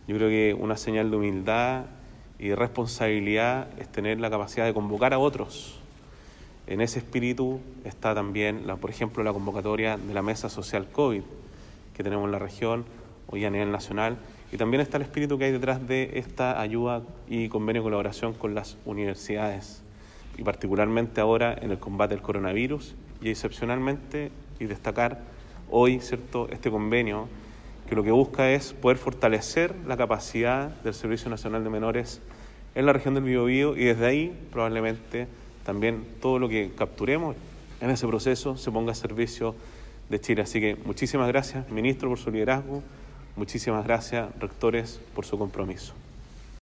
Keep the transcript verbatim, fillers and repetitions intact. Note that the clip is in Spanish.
Yo creo que una señal de humildad y de responsabilidad es tener la capacidad de convocar a otros. En ese espíritu está también, la, por ejemplo, la convocatoria de la Mesa Social COVID que tenemos en la región, hoy a nivel nacional, y también está el espíritu que hay detrás de esta ayuda y convenio de colaboración con las universidades, y particularmente ahora en el combate al coronavirus, y excepcionalmente, y destacar hoy, ¿cierto?, este convenio que lo que busca es poder fortalecer la capacidad del Servicio Nacional de Menores en la región del Biobío, y desde ahí probablemente también todo lo que capturemos en ese proceso se ponga a servicio de Chile. Así que muchísimas gracias, ministro, por su liderazgo, muchísimas gracias, rectores, por su compromiso.